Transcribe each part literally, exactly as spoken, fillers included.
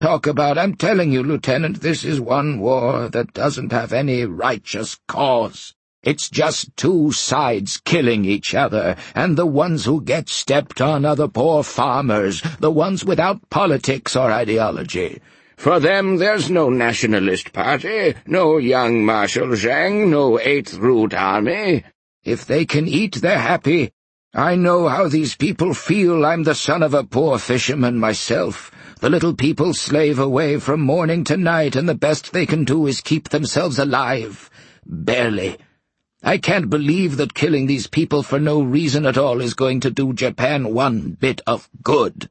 Talk about, I'm telling you, Lieutenant, this is one war that doesn't have any righteous cause. It's just two sides killing each other, and the ones who get stepped on are the poor farmers, the ones without politics or ideology. For them there's no nationalist party, no young Marshal Zhang, no Eighth Root Army. If they can eat, they're happy. I know how these people feel. I'm the son of a poor fisherman myself. The little people slave away from morning to night, and the best they can do is keep themselves alive. Barely. I can't believe that killing these people for no reason at all is going to do Japan one bit of good.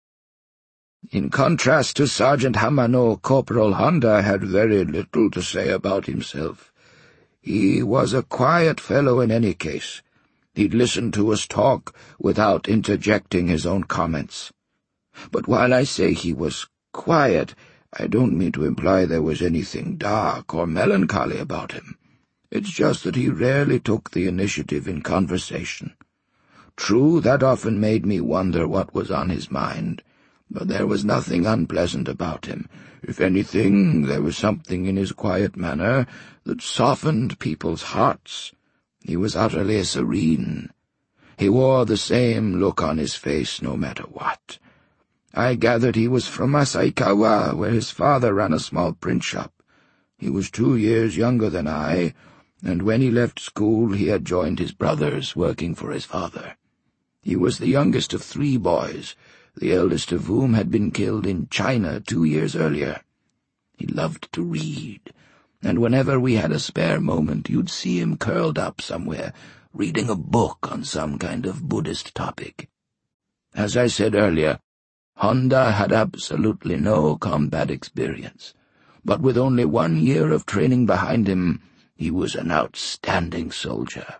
In contrast to Sergeant Hamano, Corporal Honda had very little to say about himself. He was a quiet fellow in any case. He'd listen to us talk without interjecting his own comments. But while I say he was quiet, I don't mean to imply there was anything dark or melancholy about him. It's just that he rarely took the initiative in conversation. True, that often made me wonder what was on his mind, but there was nothing unpleasant about him. If anything, there was something in his quiet manner that softened people's hearts. He was utterly serene. He wore the same look on his face no matter what. I gathered he was from Asaikawa, where his father ran a small print shop. He was two years younger than I, and when he left school he had joined his brothers, working for his father. He was the youngest of three boys, the eldest of whom had been killed in China two years earlier. He loved to read, and whenever we had a spare moment you'd see him curled up somewhere, reading a book on some kind of Buddhist topic. As I said earlier, Honda had absolutely no combat experience, but with only one year of training behind him, he was an outstanding soldier.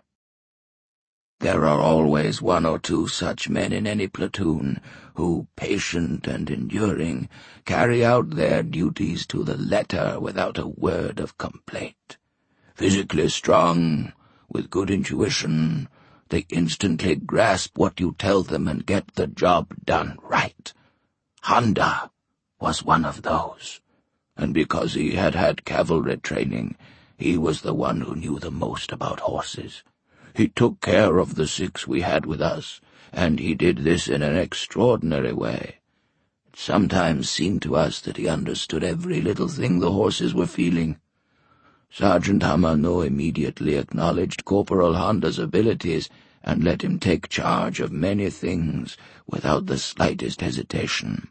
There are always one or two such men in any platoon who, patient and enduring, carry out their duties to the letter without a word of complaint. Physically strong, with good intuition, they instantly grasp what you tell them and get the job done right. Honda was one of those, and because he had had cavalry training, he was the one who knew the most about horses. He took care of the six we had with us, and he did this in an extraordinary way. It sometimes seemed to us that he understood every little thing the horses were feeling. Sergeant Hamano immediately acknowledged Corporal Honda's abilities and let him take charge of many things without the slightest hesitation.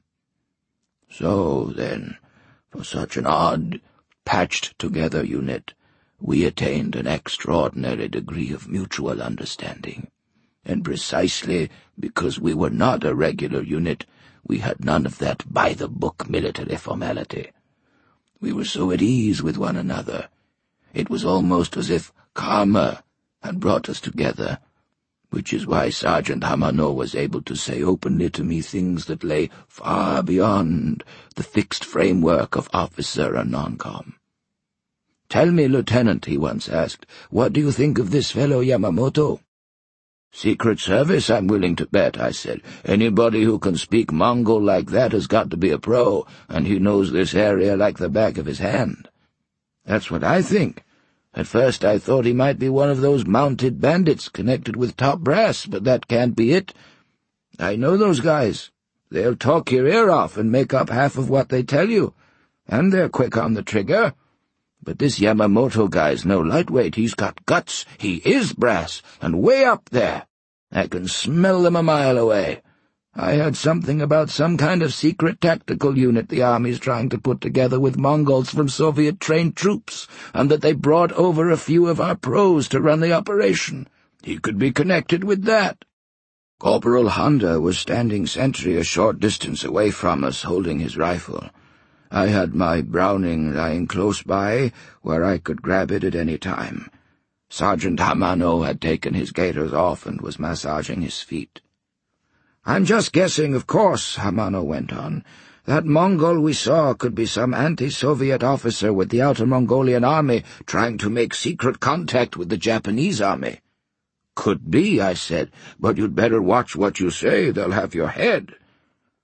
So, then, for such an odd, patched-together unit, we attained an extraordinary degree of mutual understanding, and precisely because we were not a regular unit, we had none of that by-the-book military formality. We were so at ease with one another. It was almost as if karma had brought us together, which is why Sergeant Hamano was able to say openly to me things that lay far beyond the fixed framework of officer and non-com. "Tell me, Lieutenant," he once asked, "what do you think of this fellow Yamamoto?" "Secret Service, I'm willing to bet," I said. "Anybody who can speak Mongol like that has got to be a pro, and he knows this area like the back of his hand." "That's what I think. At first I thought he might be one of those mounted bandits connected with top brass, but that can't be it. I know those guys. They'll talk your ear off and make up half of what they tell you, and they're quick on the trigger. But this Yamamoto guy's no lightweight. He's got guts. He is brass, and way up there. I can smell them a mile away. I heard something about some kind of secret tactical unit the Army's trying to put together with Mongols from Soviet-trained troops, and that they brought over a few of our pros to run the operation. He could be connected with that." Corporal Honda was standing sentry a short distance away from us, holding his rifle. I had my Browning lying close by, where I could grab it at any time. Sergeant Hamano had taken his gaiters off and was massaging his feet. "I'm just guessing, of course," Hamano went on. "That Mongol we saw could be some anti-Soviet officer with the Outer Mongolian Army trying to make secret contact with the Japanese Army." "Could be," I said, "but you'd better watch what you say. They'll have your head."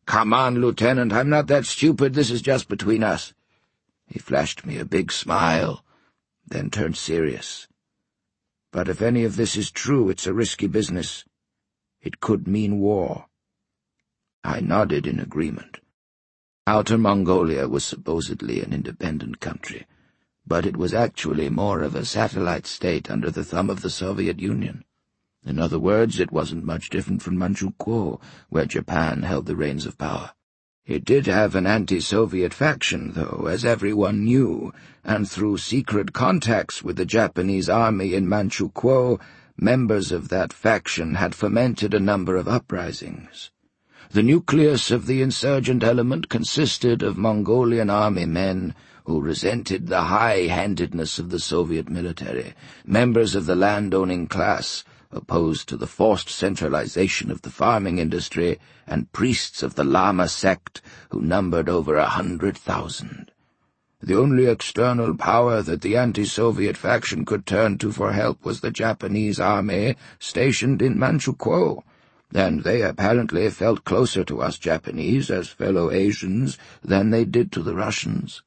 "Come on, Lieutenant, I'm not that stupid. This is just between us." He flashed me a big smile, then turned serious. "But if any of this is true, it's a risky business. It could mean war." I nodded in agreement. Outer Mongolia was supposedly an independent country, but it was actually more of a satellite state under the thumb of the Soviet Union. In other words, it wasn't much different from Manchukuo, where Japan held the reins of power. It did have an anti-Soviet faction, though, as everyone knew, and through secret contacts with the Japanese army in Manchukuo, members of that faction had fomented a number of uprisings. The nucleus of the insurgent element consisted of Mongolian army men who resented the high-handedness of the Soviet military, members of the land-owning class, opposed to the forced centralization of the farming industry, and priests of the Lama sect who numbered over a hundred thousand. The only external power that the anti-Soviet faction could turn to for help was the Japanese army stationed in Manchukuo, and they apparently felt closer to us Japanese as fellow Asians than they did to the Russians.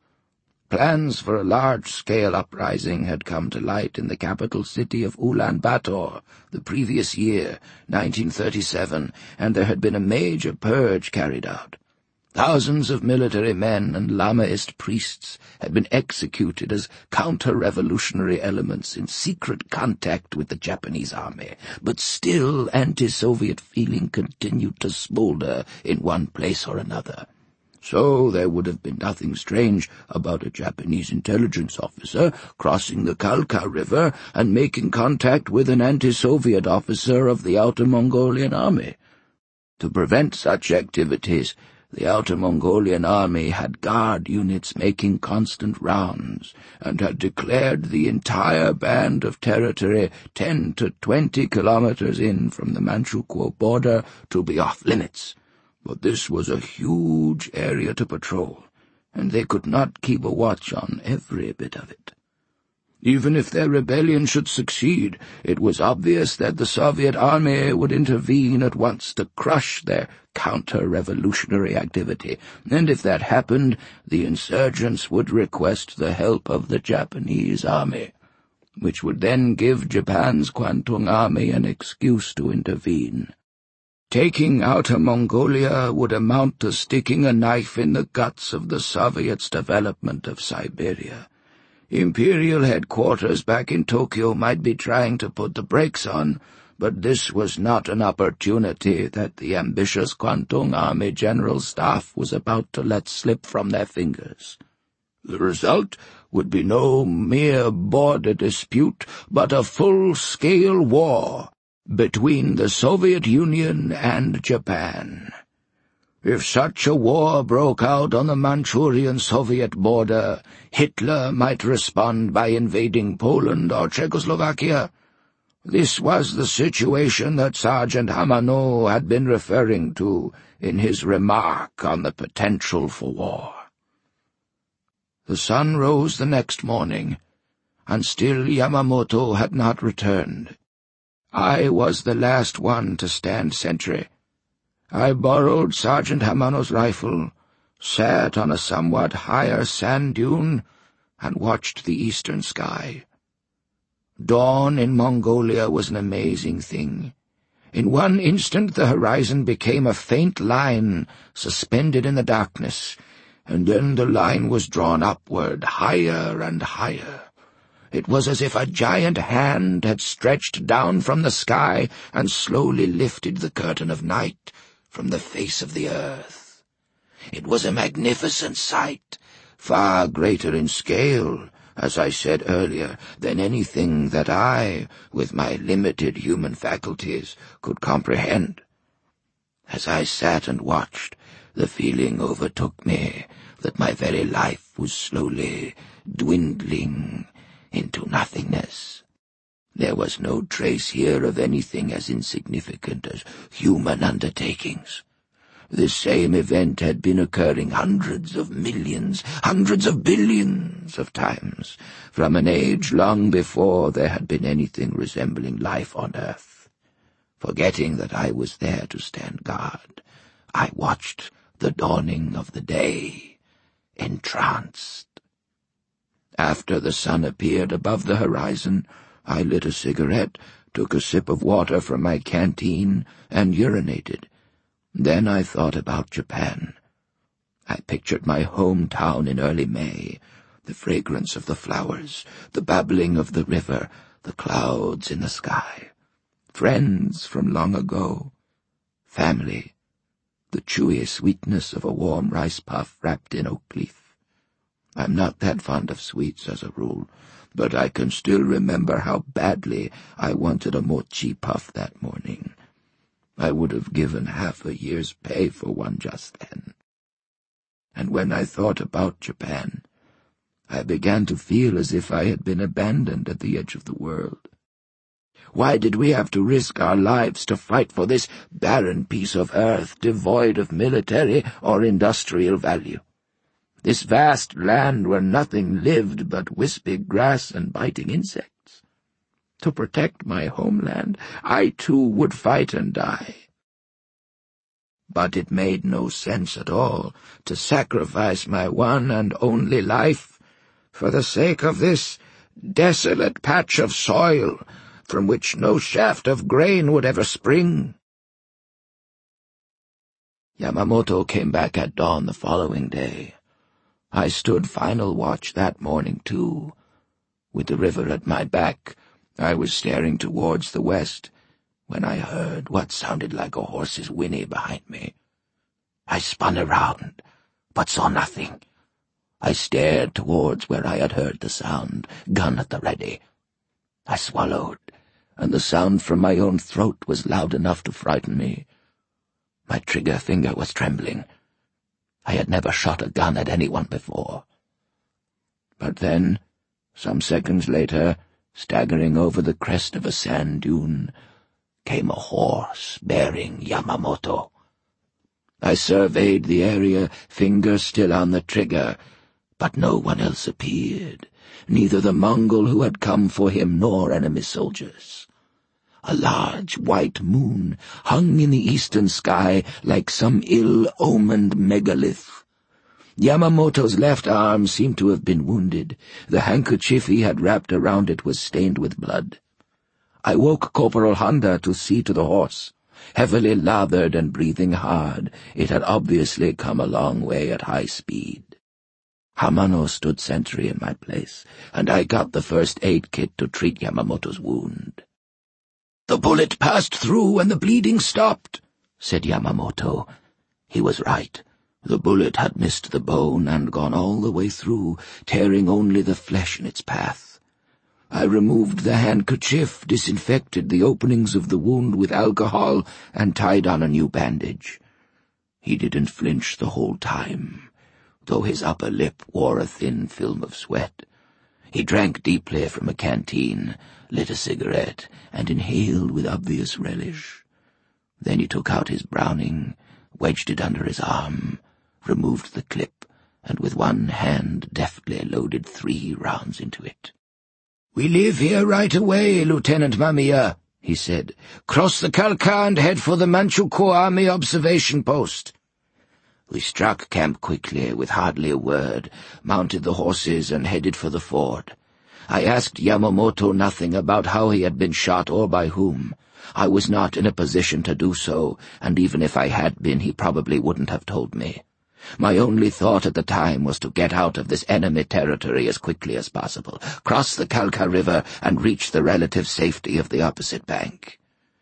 Plans for a large-scale uprising had come to light in the capital city of Ulaanbaatar the previous year, nineteen thirty-seven, and there had been a major purge carried out. Thousands of military men and Lamaist priests had been executed as counter-revolutionary elements in secret contact with the Japanese army, but still anti-Soviet feeling continued to smolder in one place or another. So there would have been nothing strange about a Japanese intelligence officer crossing the Khalkha River and making contact with an anti-Soviet officer of the Outer Mongolian Army. To prevent such activities, the Outer Mongolian Army had guard units making constant rounds, and had declared the entire band of territory ten to twenty kilometers in from the Manchukuo border to be off-limits. But this was a huge area to patrol, and they could not keep a watch on every bit of it. Even if their rebellion should succeed, it was obvious that the Soviet army would intervene at once to crush their counter-revolutionary activity, and if that happened, the insurgents would request the help of the Japanese army, which would then give Japan's Kwantung army an excuse to intervene. Taking Outer Mongolia would amount to sticking a knife in the guts of the Soviets' development of Siberia. Imperial headquarters back in Tokyo might be trying to put the brakes on, but this was not an opportunity that the ambitious Kwantung Army General Staff was about to let slip from their fingers. The result would be no mere border dispute, but a full-scale war between the Soviet Union and Japan. If such a war broke out on the Manchurian-Soviet border, Hitler might respond by invading Poland or Czechoslovakia. This was the situation that Sergeant Hamano had been referring to in his remark on the potential for war. The sun rose the next morning, and still Yamamoto had not returned. I was the last one to stand sentry. I borrowed Sergeant Hamano's rifle, sat on a somewhat higher sand dune, and watched the eastern sky. Dawn in Mongolia was an amazing thing. In one instant the horizon became a faint line suspended in the darkness, and then the line was drawn upward, higher and higher. It was as if a giant hand had stretched down from the sky and slowly lifted the curtain of night from the face of the earth. It was a magnificent sight, far greater in scale, as I said earlier, than anything that I, with my limited human faculties, could comprehend. As I sat and watched, the feeling overtook me that my very life was slowly dwindling into nothingness. There was no trace here of anything as insignificant as human undertakings. This same event had been occurring hundreds of millions, hundreds of billions of times, from an age long before there had been anything resembling life on earth. Forgetting that I was there to stand guard, I watched the dawning of the day, entranced. After the sun appeared above the horizon, I lit a cigarette, took a sip of water from my canteen, and urinated. Then I thought about Japan. I pictured my hometown in early May, the fragrance of the flowers, the babbling of the river, the clouds in the sky, friends from long ago, family, the chewy sweetness of a warm rice puff wrapped in oak leaf. I'm not that fond of sweets as a rule, but I can still remember how badly I wanted a mochi puff that morning. I would have given half a year's pay for one just then. And when I thought about Japan, I began to feel as if I had been abandoned at the edge of the world. Why did we have to risk our lives to fight for this barren piece of earth devoid of military or industrial value? This vast land where nothing lived but wispy grass and biting insects. To protect my homeland, I too would fight and die. But it made no sense at all to sacrifice my one and only life for the sake of this desolate patch of soil from which no shaft of grain would ever spring. Yamamoto came back at dawn the following day. I stood final watch that morning, too. With the river at my back, I was staring towards the west, when I heard what sounded like a horse's whinny behind me. I spun around, but saw nothing. I stared towards where I had heard the sound, gun at the ready. I swallowed, and the sound from my own throat was loud enough to frighten me. My trigger finger was trembling. I had never shot a gun at anyone before. But then, some seconds later, staggering over the crest of a sand dune, came a horse bearing Yamamoto. I surveyed the area, finger still on the trigger, but no one else appeared, neither the Mongol who had come for him nor enemy soldiers. A large white moon hung in the eastern sky like some ill-omened megalith. Yamamoto's left arm seemed to have been wounded. The handkerchief he had wrapped around it was stained with blood. I woke Corporal Honda to see to the horse. Heavily lathered and breathing hard, it had obviously come a long way at high speed. Hamano stood sentry in my place, and I got the first aid kit to treat Yamamoto's wound. "The bullet passed through and the bleeding stopped," said Yamamoto. He was right. The bullet had missed the bone and gone all the way through, tearing only the flesh in its path. I removed the handkerchief, disinfected the openings of the wound with alcohol, and tied on a new bandage. He didn't flinch the whole time, though his upper lip wore a thin film of sweat. He drank deeply from a canteen, lit a cigarette, and inhaled with obvious relish. Then he took out his Browning, wedged it under his arm, removed the clip, and with one hand deftly loaded three rounds into it. "We leave here right away, Lieutenant Mamiya," he said. "Cross the Kalka and head for the Manchukuo Army observation post." We struck camp quickly, with hardly a word, mounted the horses and headed for the ford. I asked Yamamoto nothing about how he had been shot or by whom. I was not in a position to do so, and even if I had been, he probably wouldn't have told me. My only thought at the time was to get out of this enemy territory as quickly as possible, cross the Kalka River, and reach the relative safety of the opposite bank.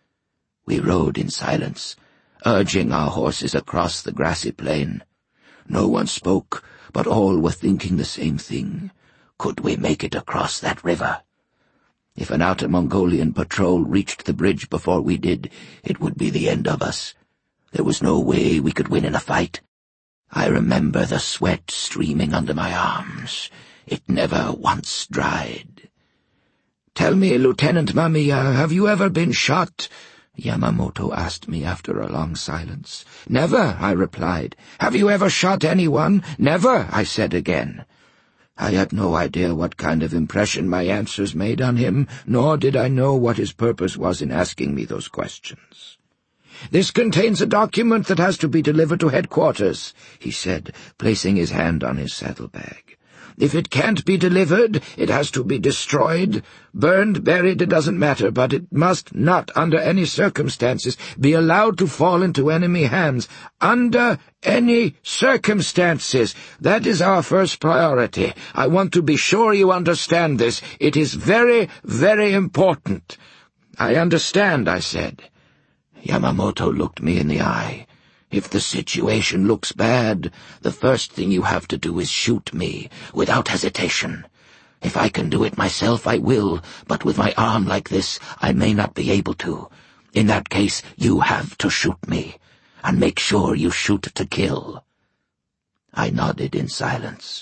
We rode in silence, urging our horses across the grassy plain. No one spoke, but all were thinking the same thing. Could we make it across that river? If an Outer Mongolian patrol reached the bridge before we did, it would be the end of us. There was no way we could win in a fight. I remember the sweat streaming under my arms. It never once dried. "Tell me, Lieutenant Mamiya, have you ever been shot?" Yamamoto asked me after a long silence. "Never," I replied. "Have you ever shot anyone?" "Never," I said again. I had no idea what kind of impression my answers made on him, nor did I know what his purpose was in asking me those questions. "This contains a document that has to be delivered to headquarters," he said, placing his hand on his saddlebag. "If it can't be delivered, it has to be destroyed. Burned, buried, it doesn't matter, but it must not, under any circumstances, be allowed to fall into enemy hands. Under any circumstances. That is our first priority. I want to be sure you understand this. It is very, very important." "I understand," I said. Yamamoto looked me in the eye. "If the situation looks bad, the first thing you have to do is shoot me, without hesitation. If I can do it myself, I will, but with my arm like this, I may not be able to. In that case, you have to shoot me, and make sure you shoot to kill." I nodded in silence.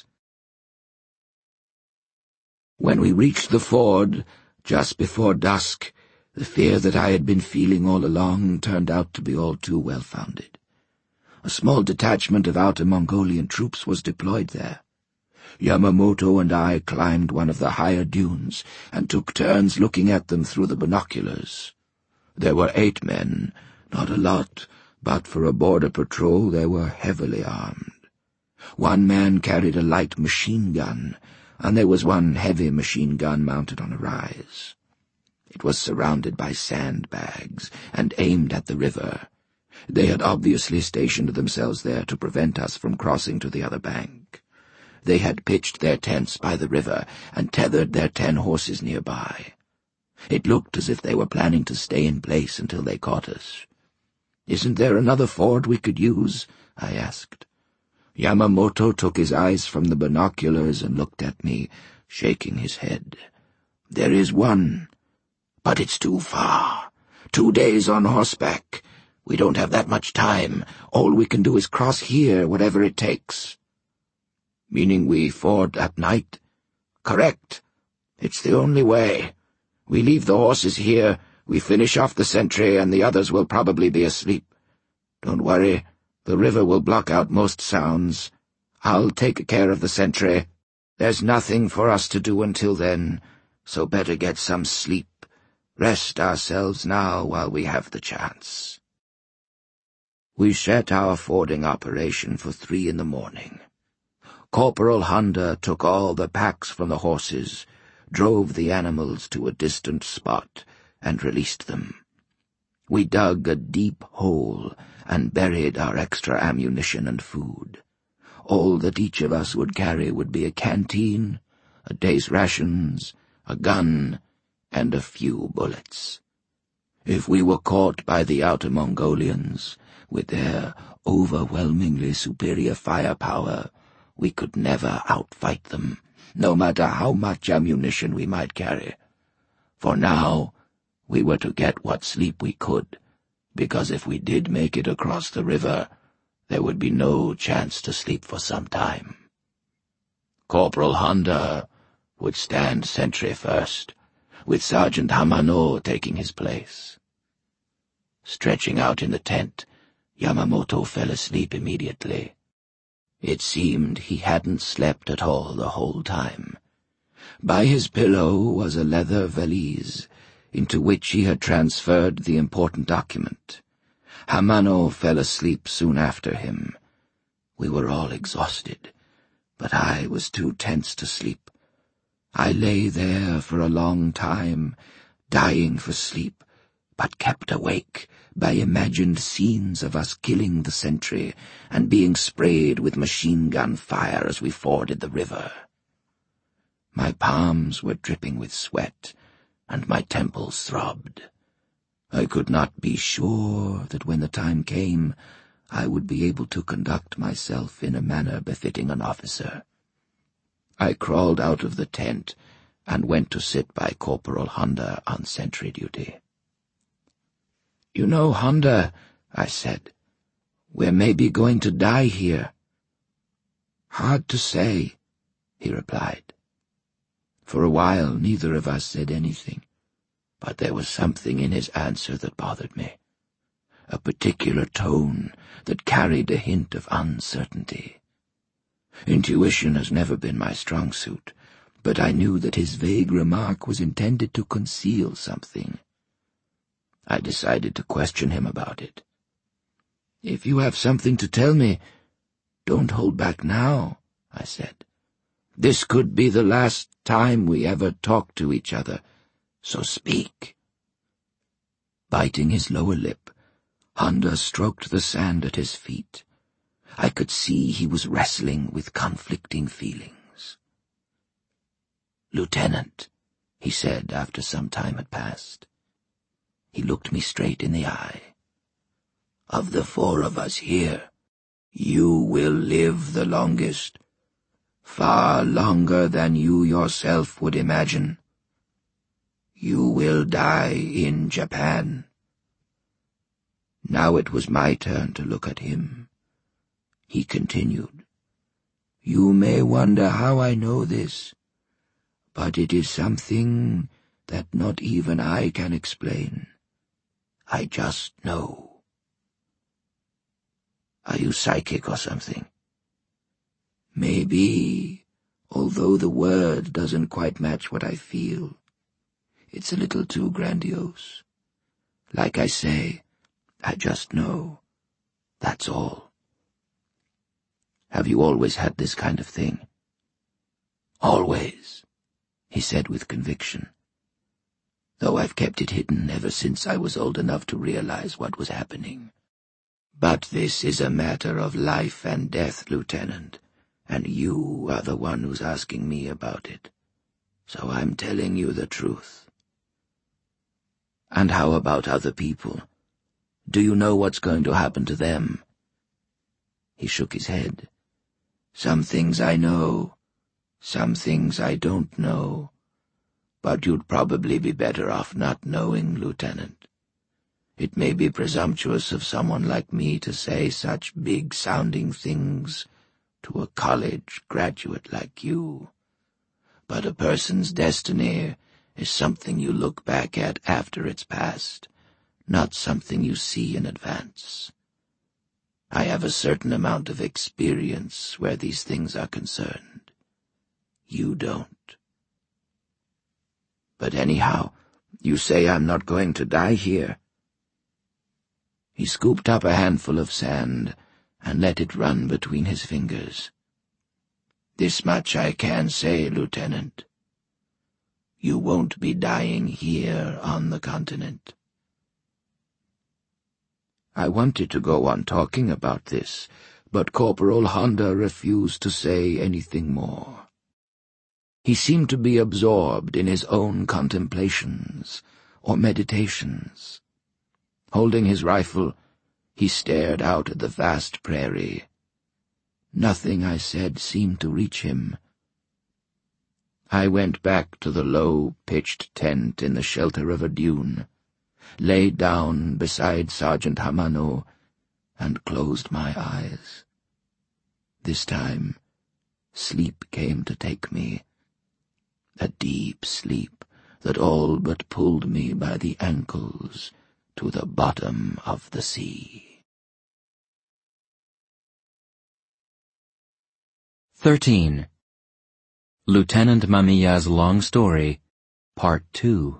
When we reached the ford, just before dusk, the fear that I had been feeling all along turned out to be all too well-founded. A small detachment of Outer Mongolian troops was deployed there. Yamamoto and I climbed one of the higher dunes and took turns looking at them through the binoculars. There were eight men, not a lot, but for a border patrol they were heavily armed. One man carried a light machine gun, and there was one heavy machine gun mounted on a rise. It was surrounded by sandbags and aimed at the river. They had obviously stationed themselves there to prevent us from crossing to the other bank. They had pitched their tents by the river and tethered their ten horses nearby. It looked as if they were planning to stay in place until they caught us. "Isn't there another ford we could use?" I asked. Yamamoto took his eyes from the binoculars and looked at me, shaking his head. "There is one, but it's too far. Two days on horseback. We don't have that much time. All we can do is cross here, whatever it takes." "Meaning we ford at night?" "Correct. It's the only way. We leave the horses here, we finish off the sentry, and the others will probably be asleep. Don't worry, the river will block out most sounds. I'll take care of the sentry. There's nothing for us to do until then, so better get some sleep. Rest ourselves now while we have the chance." We set our fording operation for three in the morning. Corporal Honda took all the packs from the horses, drove the animals to a distant spot, and released them. We dug a deep hole and buried our extra ammunition and food. All that each of us would carry would be a canteen, a day's rations, a gun, and a few bullets. If we were caught by the Outer Mongolians, with their overwhelmingly superior firepower, we could never outfight them, no matter how much ammunition we might carry. For now, we were to get what sleep we could, because if we did make it across the river, there would be no chance to sleep for some time. Corporal Honda would stand sentry first, with Sergeant Hamano taking his place. Stretching out in the tent, Yamamoto fell asleep immediately. It seemed he hadn't slept at all the whole time. By his pillow was a leather valise, into which he had transferred the important document. Hamano fell asleep soon after him. We were all exhausted, but I was too tense to sleep. I lay there for a long time, dying for sleep, but kept awake by imagined scenes of us killing the sentry and being sprayed with machine-gun fire as we forded the river. My palms were dripping with sweat, and my temples throbbed. I could not be sure that when the time came, I would be able to conduct myself in a manner befitting an officer. I crawled out of the tent and went to sit by Corporal Honda on sentry duty. "You know, Honda," I said, "we're maybe going to die here." "Hard to say," he replied. For a while neither of us said anything, but there was something in his answer that bothered me, a particular tone that carried a hint of uncertainty. Intuition has never been my strong suit, but I knew that his vague remark was intended to conceal something. I decided to question him about it. "If you have something to tell me, don't hold back now," I said. "This could be the last time we ever talk to each other, so speak." Biting his lower lip, Honda stroked the sand at his feet. I could see he was wrestling with conflicting feelings. "Lieutenant," he said after some time had passed. He looked me straight in the eye. "Of the four of us here, you will live the longest, far longer than you yourself would imagine. You will die in Japan." Now it was my turn to look at him. He continued, "You may wonder how I know this, but it is something that not even I can explain. I just know." "Are you psychic or something?" "Maybe, although the word doesn't quite match what I feel. It's a little too grandiose. Like I say, I just know. That's all." "Have you always had this kind of thing?" "Always," he said with conviction, "though I've kept it hidden ever since I was old enough to realize what was happening. But this is a matter of life and death, Lieutenant, and you are the one who's asking me about it. So I'm telling you the truth." "And how about other people? Do you know what's going to happen to them?" He shook his head. "Some things I know, some things I don't know. But you'd probably be better off not knowing, Lieutenant. It may be presumptuous of someone like me to say such big-sounding things to a college graduate like you, but a person's destiny is something you look back at after it's passed, not something you see in advance. I have a certain amount of experience where these things are concerned. You don't. But anyhow, you say I'm not going to die here." He scooped up a handful of sand and let it run between his fingers. "This much I can say, Lieutenant. You won't be dying here on the continent." I wanted to go on talking about this, but Corporal Honda refused to say anything more. He seemed to be absorbed in his own contemplations or meditations. Holding his rifle, he stared out at the vast prairie. Nothing I said seemed to reach him. I went back to the low, pitched tent in the shelter of a dune, lay down beside Sergeant Hamano, and closed my eyes. This time, sleep came to take me, a deep sleep that all but pulled me by the ankles to the bottom of the sea. Thirteen. Lieutenant Mamiya's Long Story, Part Two.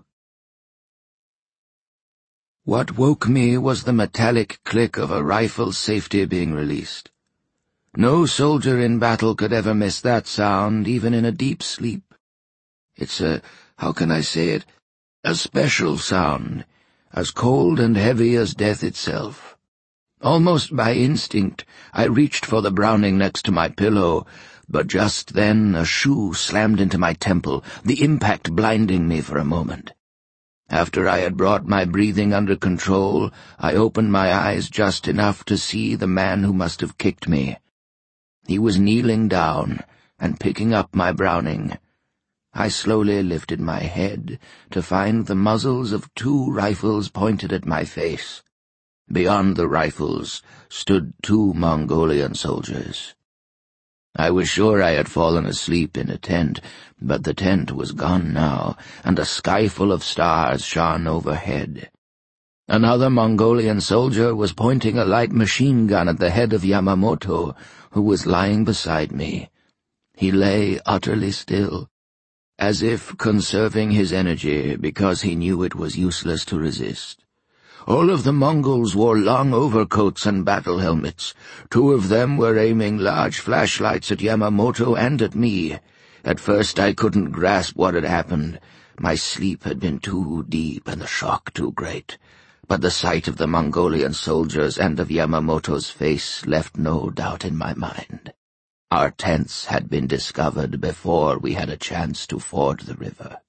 What woke me was the metallic click of a rifle's safety being released. No soldier in battle could ever miss that sound, even in a deep sleep. It's a, how can I say it, a special sound, as cold and heavy as death itself. Almost by instinct, I reached for the Browning next to my pillow, but just then a shoe slammed into my temple, the impact blinding me for a moment. After I had brought my breathing under control, I opened my eyes just enough to see the man who must have kicked me. He was kneeling down and picking up my Browning. I slowly lifted my head to find the muzzles of two rifles pointed at my face. Beyond the rifles stood two Mongolian soldiers. I was sure I had fallen asleep in a tent, but the tent was gone now, and a skyful of stars shone overhead. Another Mongolian soldier was pointing a light machine gun at the head of Yamamoto, who was lying beside me. He lay utterly still, as if conserving his energy because he knew it was useless to resist. All of the Mongols wore long overcoats and battle helmets. Two of them were aiming large flashlights at Yamamoto and at me. At first I couldn't grasp what had happened. My sleep had been too deep and the shock too great. But the sight of the Mongolian soldiers and of Yamamoto's face left no doubt in my mind. Our tents had been discovered before we had a chance to ford the river.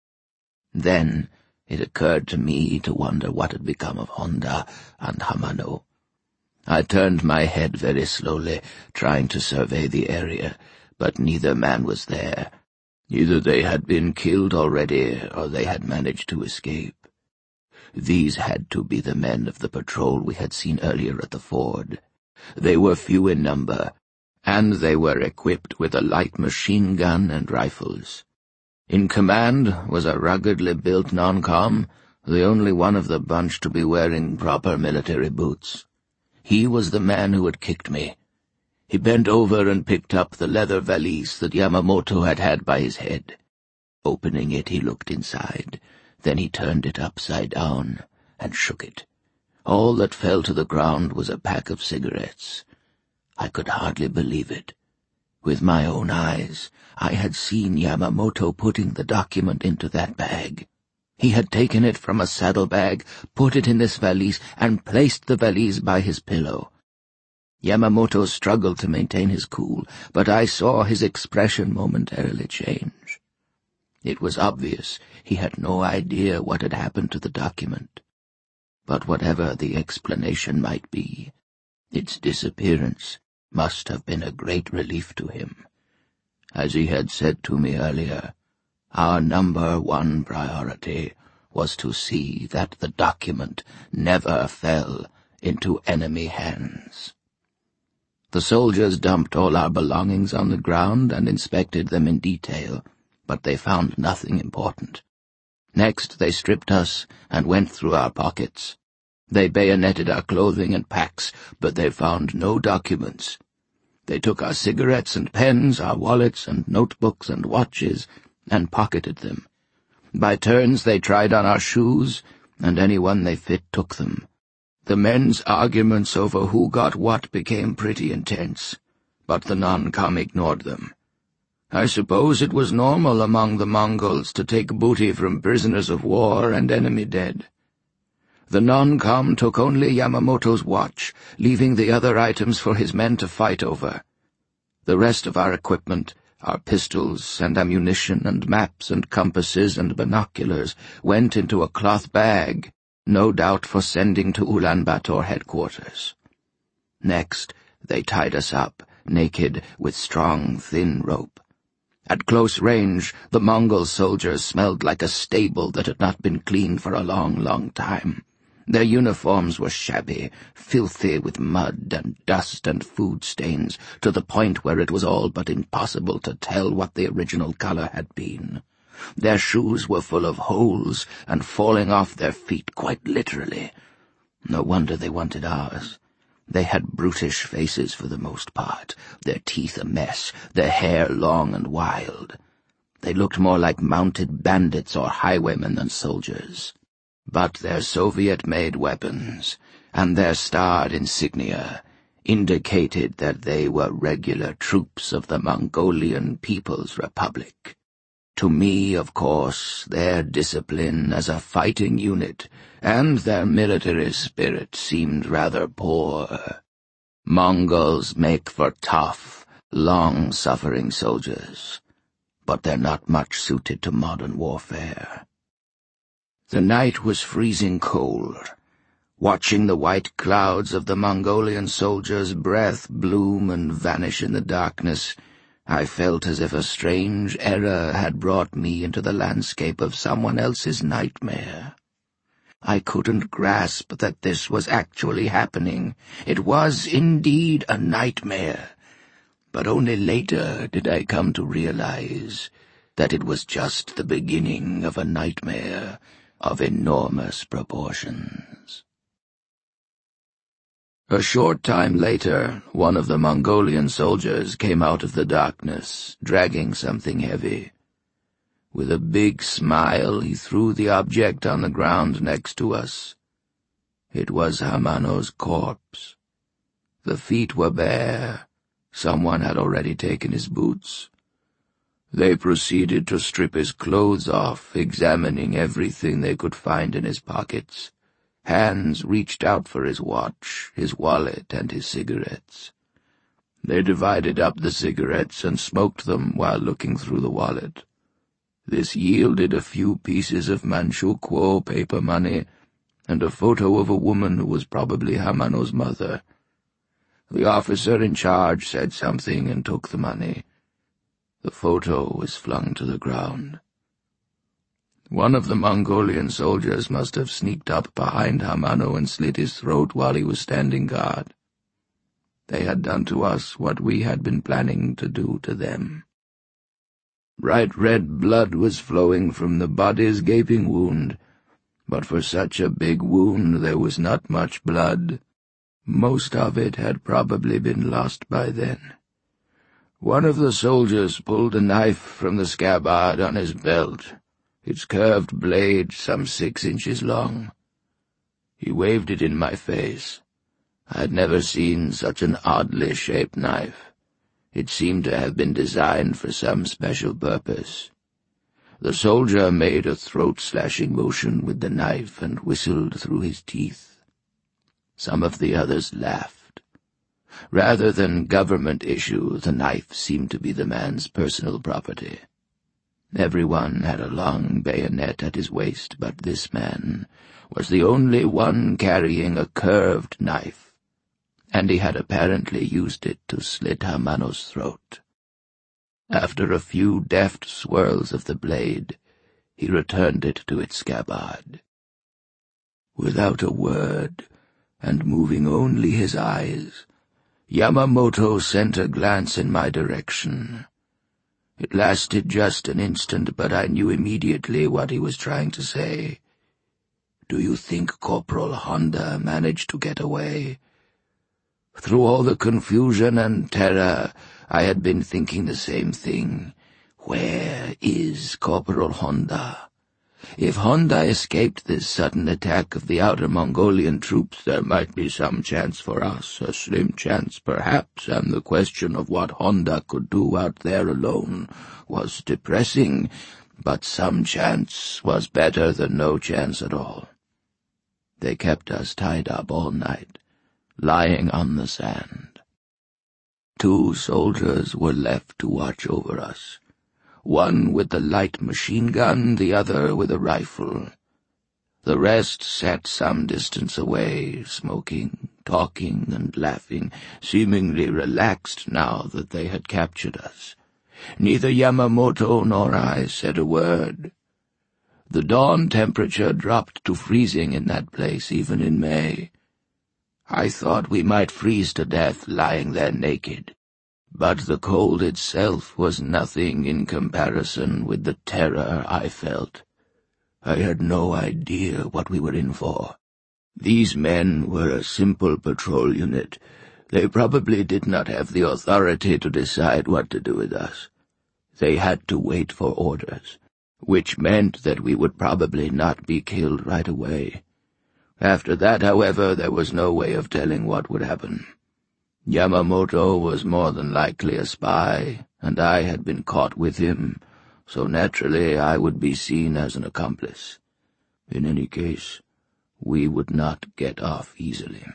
Then it occurred to me to wonder what had become of Honda and Hamano. I turned my head very slowly, trying to survey the area, but neither man was there. Either they had been killed already, or they had managed to escape. These had to be the men of the patrol we had seen earlier at the ford. They were few in number, and they were equipped with a light machine gun and rifles. In command was a ruggedly built non-com, the only one of the bunch to be wearing proper military boots. He was the man who had kicked me. He bent over and picked up the leather valise that Yamamoto had had by his head. Opening it, he looked inside. Then he turned it upside down and shook it. All that fell to the ground was a pack of cigarettes. I could hardly believe it. With my own eyes, I had seen Yamamoto putting the document into that bag. He had taken it from a saddlebag, put it in this valise, and placed the valise by his pillow. Yamamoto struggled to maintain his cool, but I saw his expression momentarily change. It was obvious he had no idea what had happened to the document. But whatever the explanation might be, its disappearance must have been a great relief to him. As he had said to me earlier, our number one priority was to see that the document never fell into enemy hands. The soldiers dumped all our belongings on the ground and inspected them in detail, but they found nothing important. Next they stripped us and went through our pockets. They bayoneted our clothing and packs, but they found no documents. They took our cigarettes and pens, our wallets and notebooks and watches, and pocketed them. By turns they tried on our shoes, and anyone they fit took them. The men's arguments over who got what became pretty intense, but the non-com ignored them. I suppose it was normal among the Mongols to take booty from prisoners of war and enemy dead. The non-com took only Yamamoto's watch, leaving the other items for his men to fight over. The rest of our equipment, our pistols and ammunition and maps and compasses and binoculars, went into a cloth bag, no doubt for sending to Ulaanbaatar headquarters. Next, they tied us up, naked, with strong, thin rope. At close range, the Mongol soldiers smelled like a stable that had not been cleaned for a long, long time. Their uniforms were shabby, filthy with mud and dust and food stains, to the point where it was all but impossible to tell what the original color had been. Their shoes were full of holes and falling off their feet quite literally. No wonder they wanted ours. They had brutish faces for the most part, their teeth a mess, their hair long and wild. They looked more like mounted bandits or highwaymen than soldiers. But their Soviet-made weapons and their starred insignia indicated that they were regular troops of the Mongolian People's Republic. To me, of course, their discipline as a fighting unit and their military spirit seemed rather poor. Mongols make for tough, long-suffering soldiers, but they're not much suited to modern warfare. The night was freezing cold. Watching the white clouds of the Mongolian soldiers' breath bloom and vanish in the darkness, I felt as if a strange error had brought me into the landscape of someone else's nightmare. I couldn't grasp that this was actually happening. It was indeed a nightmare, but only later did I come to realize that it was just the beginning of a nightmare of enormous proportions. A short time later, one of the Mongolian soldiers came out of the darkness, dragging something heavy. With a big smile, he threw the object on the ground next to us. It was Hamano's corpse. The feet were bare. Someone had already taken his boots. They proceeded to strip his clothes off, examining everything they could find in his pockets. Hands reached out for his watch, his wallet, and his cigarettes. They divided up the cigarettes and smoked them while looking through the wallet. This yielded a few pieces of Manchukuo paper money and a photo of a woman who was probably Hamano's mother. The officer in charge said something and took the money. The photo was flung to the ground. One of the Mongolian soldiers must have sneaked up behind Hamano and slit his throat while he was standing guard. They had done to us what we had been planning to do to them. Bright red blood was flowing from the body's gaping wound, but for such a big wound there was not much blood. Most of it had probably been lost by then. One of the soldiers pulled a knife from the scabbard on his belt, its curved blade some six inches long. He waved it in my face. I had never seen such an oddly shaped knife. It seemed to have been designed for some special purpose. The soldier made a throat-slashing motion with the knife and whistled through his teeth. Some of the others laughed. Rather than government issue, the knife seemed to be the man's personal property. Everyone had a long bayonet at his waist, but this man was the only one carrying a curved knife, and he had apparently used it to slit Hamano's throat. After a few deft swirls of the blade, he returned it to its scabbard. Without a word, and moving only his eyes, Yamamoto sent a glance in my direction. It lasted just an instant, but I knew immediately what he was trying to say. "Do you think Corporal Honda managed to get away?" Through all the confusion and terror, I had been thinking the same thing. Where is Corporal Honda? If Honda escaped this sudden attack of the outer Mongolian troops, there might be some chance for us, a slim chance perhaps, and the question of what Honda could do out there alone was depressing, but some chance was better than no chance at all. They kept us tied up all night, lying on the sand. Two soldiers were left to watch over us, one with the light machine gun, the other with a rifle. The rest sat some distance away, smoking, talking, and laughing, seemingly relaxed now that they had captured us. Neither Yamamoto nor I said a word. The dawn temperature dropped to freezing in that place even in May. I thought we might freeze to death lying there naked, but the cold itself was nothing in comparison with the terror I felt. I had no idea what we were in for. These men were a simple patrol unit. They probably did not have the authority to decide what to do with us. They had to wait for orders, which meant that we would probably not be killed right away. After that, however, there was no way of telling what would happen. Yamamoto was more than likely a spy, and I had been caught with him, so naturally I would be seen as an accomplice. In any case, we would not get off easily.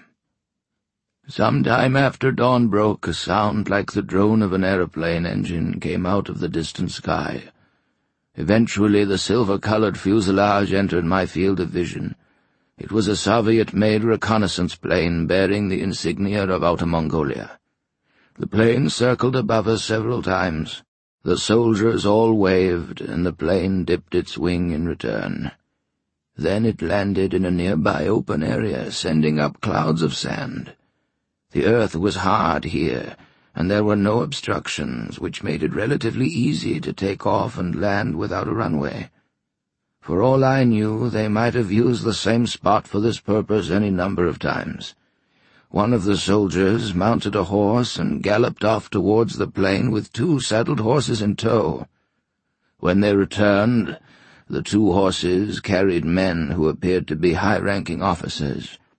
Some time after dawn broke, a sound like the drone of an aeroplane engine came out of the distant sky. Eventually the silver-colored fuselage entered my field of vision. It was a Soviet-made reconnaissance plane bearing the insignia of Outer Mongolia. The plane circled above us several times. The soldiers all waved, and the plane dipped its wing in return. Then it landed in a nearby open area, sending up clouds of sand. The earth was hard here, and there were no obstructions, which made it relatively easy to take off and land without a runway. For all I knew, they might have used the same spot for this purpose any number of times. One of the soldiers mounted a horse and galloped off towards the plane with two saddled horses in tow. When they returned, the two horses carried men who appeared to be high-ranking officers.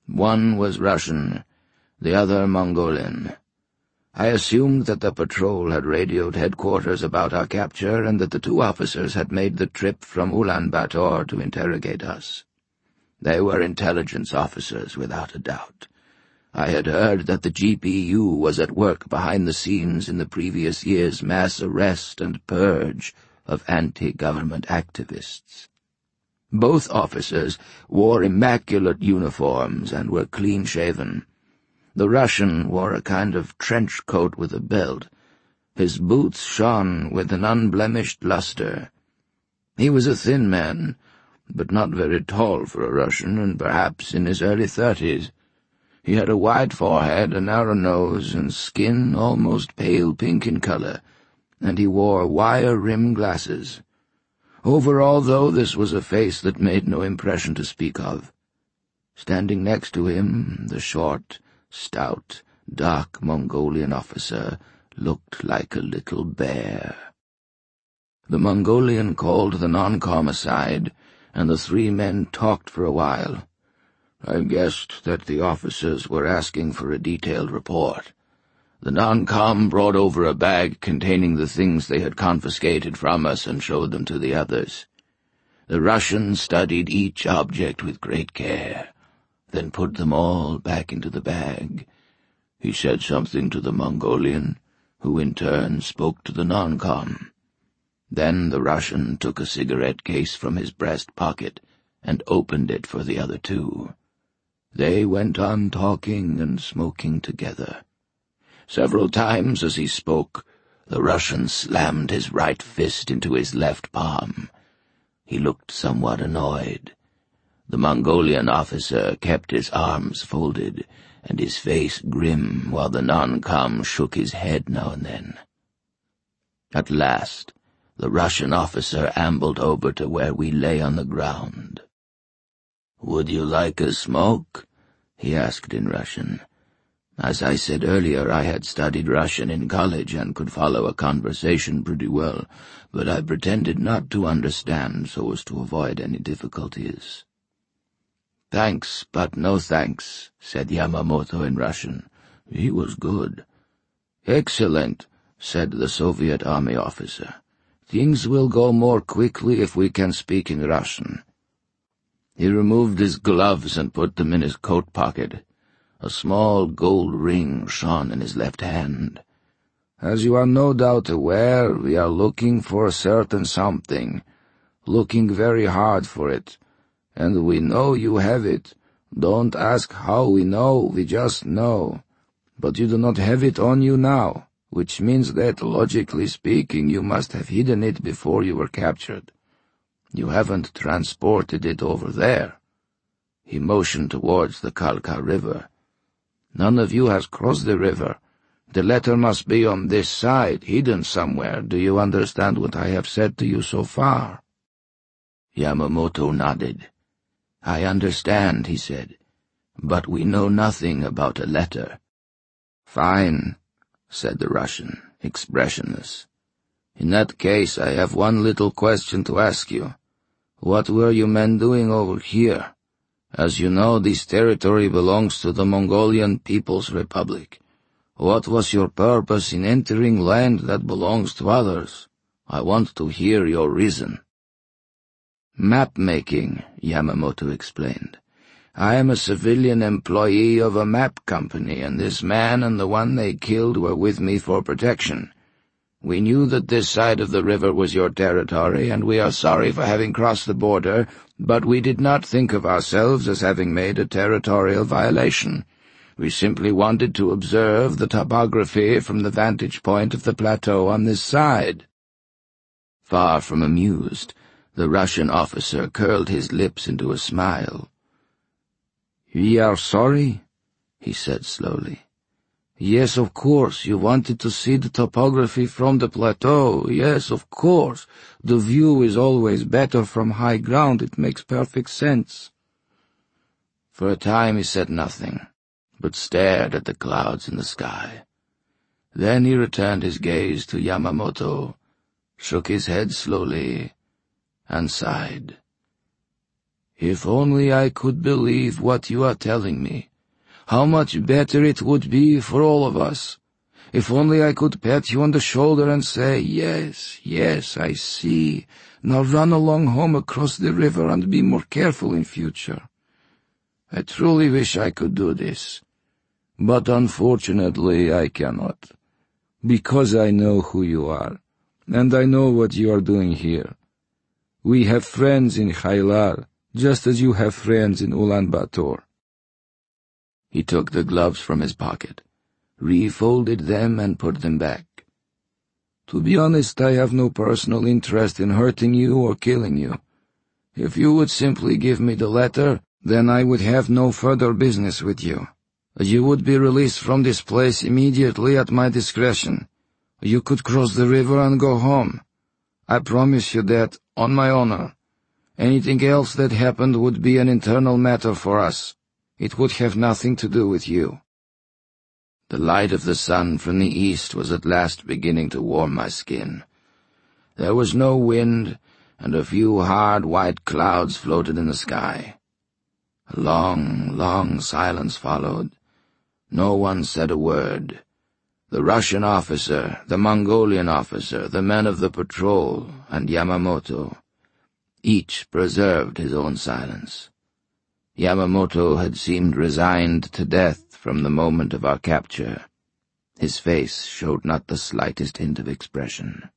One was Russian, the other Mongolian. I assumed that the patrol had radioed headquarters about our capture and that the two officers had made the trip from Ulaanbaatar to interrogate us. They were intelligence officers, without a doubt. I had heard that the G P U was at work behind the scenes in the previous year's mass arrest and purge of anti-government activists. Both officers wore immaculate uniforms and were clean-shaven. The Russian wore a kind of trench coat with a belt. His boots shone with an unblemished luster. He was a thin man, but not very tall for a Russian, and perhaps in his early thirties. He had a wide forehead, a narrow nose, and skin almost pale pink in color, and he wore wire-rimmed glasses. Overall, though, this was a face that made no impression to speak of. Standing next to him, the short, stout, dark Mongolian officer looked like a little bear. The Mongolian called the non-com aside, and the three men talked for a while. I guessed that the officers were asking for a detailed report. The non-com brought over a bag containing the things they had confiscated from us and showed them to the others. The Russian studied each object with great care, then put them all back into the bag. He said something to the Mongolian, who in turn spoke to the non-com. Then the Russian took a cigarette case from his breast pocket and opened it for the other two. They went on talking and smoking together. Several times as he spoke, the Russian slammed his right fist into his left palm. He looked somewhat annoyed. The Mongolian officer kept his arms folded and his face grim while the non-com shook his head now and then. At last, the Russian officer ambled over to where we lay on the ground. "Would you like a smoke?" he asked in Russian. As I said earlier, I had studied Russian in college and could follow a conversation pretty well, but I pretended not to understand so as to avoid any difficulties. "Thanks, but no thanks," said Yamamoto in Russian. He was good. "Excellent," said the Soviet army officer. "Things will go more quickly if we can speak in Russian." He removed his gloves and put them in his coat pocket. A small gold ring shone in his left hand. "As you are no doubt aware, we are looking for a certain something, looking very hard for it, and we know you have it. Don't ask how we know, we just know. But you do not have it on you now, which means that, logically speaking, you must have hidden it before you were captured. You haven't transported it over there." He motioned towards the Kalka River. "None of you has crossed the river. The letter must be on this side, hidden somewhere. Do you understand what I have said to you so far?" Yamamoto nodded. "I understand," he said, "but we know nothing about a letter." "Fine," said the Russian, expressionless. "In that case, I have one little question to ask you. What were you men doing over here? As you know, this territory belongs to the Mongolian People's Republic. What was your purpose in entering land that belongs to others? I want to hear your reason." "Map-making," Yamamoto explained. "I am a civilian employee of a map company, and this man and the one they killed were with me for protection. We knew that this side of the river was your territory, and we are sorry for having crossed the border, but we did not think of ourselves as having made a territorial violation. We simply wanted to observe the topography from the vantage point of the plateau on this side." Far from amused, the Russian officer curled his lips into a smile. "We are sorry," he said slowly. "Yes, of course, you wanted to see the topography from the plateau. Yes, of course. The view is always better from high ground. It makes perfect sense." For a time he said nothing, but stared at the clouds in the sky. Then he returned his gaze to Yamamoto, shook his head slowly, and sighed. If only I could believe what you are telling me. How much better it would be for all of us. If only I could pat you on the shoulder and say, yes, yes, I see. Now run along home across the river and be more careful in future. I truly wish I could do this. But unfortunately I cannot. Because I know who you are. And I know what you are doing here. We have friends in Khaylar, just as you have friends in Ulaanbaatar. He took the gloves from his pocket, refolded them and put them back. To be honest, I have no personal interest in hurting you or killing you. If you would simply give me the letter, then I would have no further business with you. You would be released from this place immediately at my discretion. You could cross the river and go home. I promise you that, on my honor. Anything else that happened would be an internal matter for us. It would have nothing to do with you. The light of the sun from the east was at last beginning to warm my skin. There was no wind, and a few hard white clouds floated in the sky. A long, long silence followed. No one said a word. The Russian officer, the Mongolian officer, the men of the patrol, and Yamamoto. Each preserved his own silence. Yamamoto had seemed resigned to death from the moment of our capture. His face showed not the slightest hint of expression.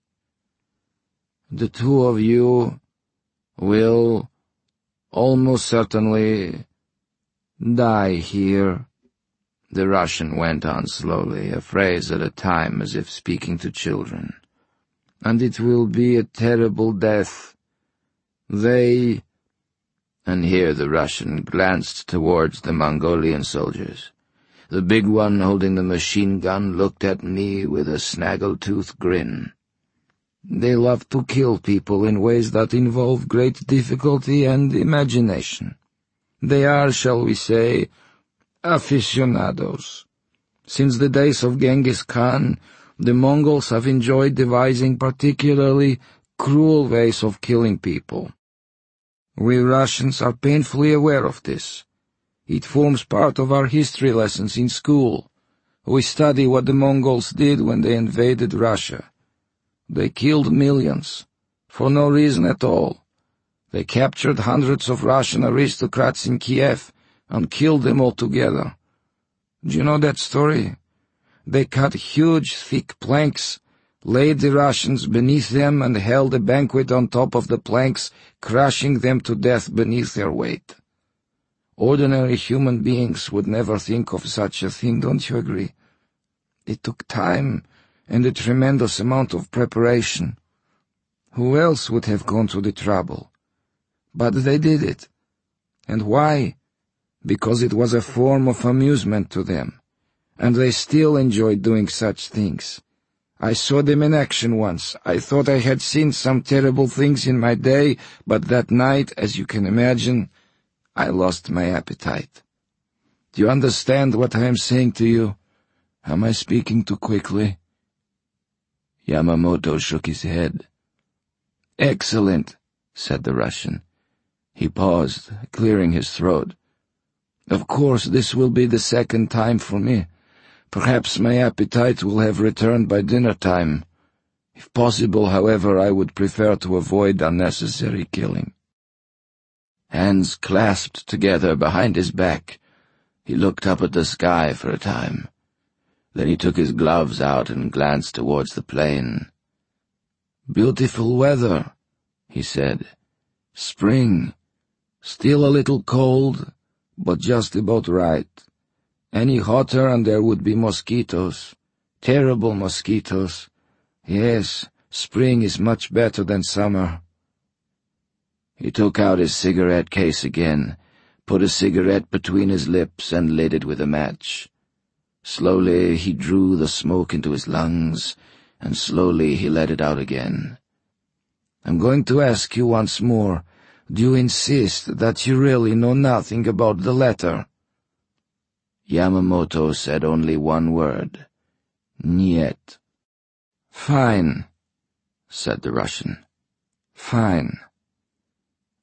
The two of you will almost certainly die here. The Russian went on slowly, a phrase at a time, as if speaking to children. And it will be a terrible death. They— and here the Russian glanced towards the Mongolian soldiers. The big one holding the machine gun looked at me with a snaggle-tooth grin. They love to kill people in ways that involve great difficulty and imagination. They are, shall we say, aficionados. Since the days of Genghis Khan, the Mongols have enjoyed devising particularly cruel ways of killing people. We Russians are painfully aware of this. It forms part of our history lessons in school. We study what the Mongols did when they invaded Russia. They killed millions, for no reason at all. They captured hundreds of Russian aristocrats in Kiev and killed them all together. Do you know that story? They cut huge, thick planks, laid the Russians beneath them, and held a banquet on top of the planks, crushing them to death beneath their weight. Ordinary human beings would never think of such a thing, don't you agree? It took time and a tremendous amount of preparation. Who else would have gone to the trouble? But they did it. And why? Because it was a form of amusement to them, and they still enjoyed doing such things. I saw them in action once. I thought I had seen some terrible things in my day, but that night, as you can imagine, I lost my appetite. Do you understand what I am saying to you? Am I speaking too quickly? Yamamoto shook his head. Excellent, said the Russian. He paused, clearing his throat. Of course, this will be the second time for me. Perhaps my appetite will have returned by dinner time. If possible, however, I would prefer to avoid unnecessary killing. Hands clasped together behind his back, he looked up at the sky for a time. Then he took his gloves out and glanced towards the plain. Beautiful weather, he said. Spring. Still a little cold, but just about right. Any hotter and there would be mosquitoes. Terrible mosquitoes. Yes, spring is much better than summer. He took out his cigarette case again, put a cigarette between his lips and lit it with a match. Slowly he drew the smoke into his lungs, and slowly he let it out again. I'm going to ask you once more, do you insist that you really know nothing about the letter? Yamamoto said only one word. Niet. Fine, said the Russian. Fine.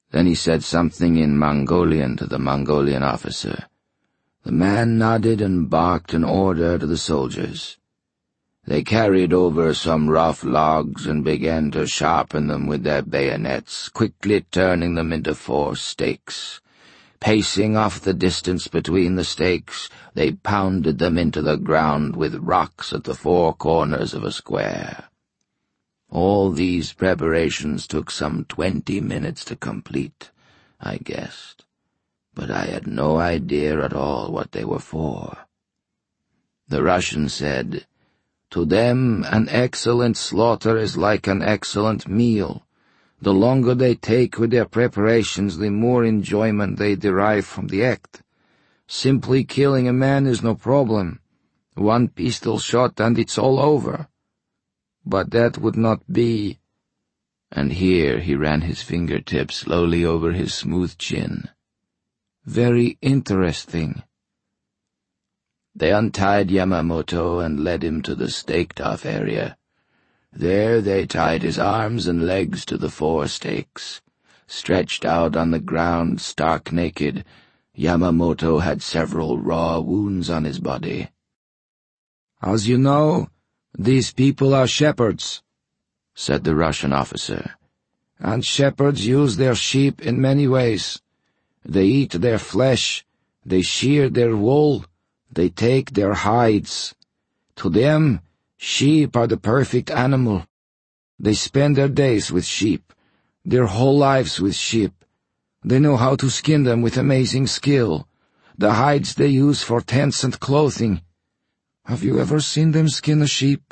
Then he said something in Mongolian to the Mongolian officer. The man nodded and barked an order to the soldiers. They carried over some rough logs and began to sharpen them with their bayonets, quickly turning them into four stakes. Pacing off the distance between the stakes, they pounded them into the ground with rocks at the four corners of a square. All these preparations took some twenty minutes to complete, I guessed, but I had no idea at all what they were for. The Russian said, "To them an excellent slaughter is like an excellent meal. The longer they take with their preparations, the more enjoyment they derive from the act. Simply killing a man is no problem. One pistol shot and it's all over. But that would not be—" And here he ran his fingertips slowly over his smooth chin. "Very interesting." They untied Yamamoto and led him to the staked-off area. There they tied his arms and legs to the four stakes. Stretched out on the ground, stark naked, Yamamoto had several raw wounds on his body. "As you know, these people are shepherds," said the Russian officer. "And shepherds use their sheep in many ways. They eat their flesh, they shear their wool, they take their hides. To them, sheep are the perfect animal. They spend their days with sheep, their whole lives with sheep. They know how to skin them with amazing skill. The hides they use for tents and clothing. Have you ever seen them skin a sheep?"